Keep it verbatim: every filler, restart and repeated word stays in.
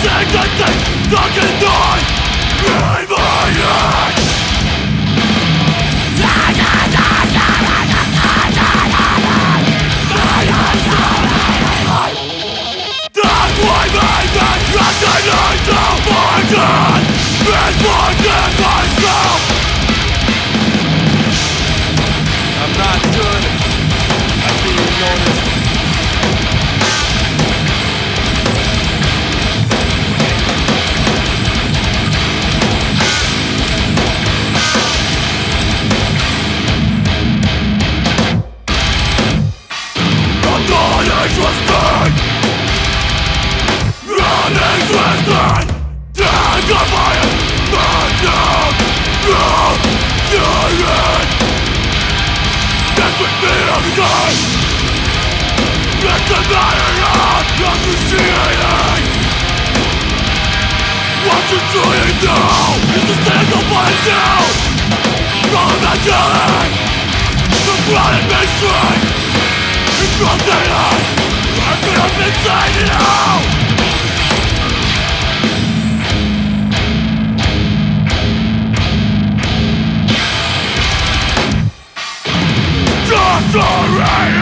I'm not good at being noticed. I'm not interested. Uninterested. Terrified. Burn down. No. You're it. That's what me every day. It's a matter of appreciating what you're doing now is to stand up and down from the killing, the chronic mystery. It's nothing else. I could have been saying it out. Just a rain.